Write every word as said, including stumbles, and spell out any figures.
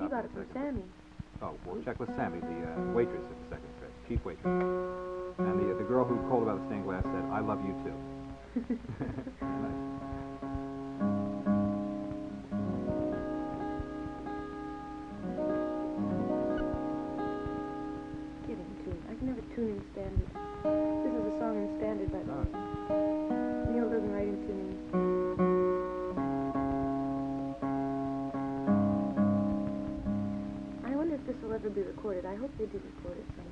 He got it from Sammy. Oh, we'll check with Sammy, the uh, waitress at the second strip, chief waitress. And the, the girl who called about the stained glass said, I love you too. Nice. Getting tuned. I can never tune in standard. This is a song in standard, but No. Neil doesn't write in tuning. I wonder if this will ever be recorded. I hope they did record it.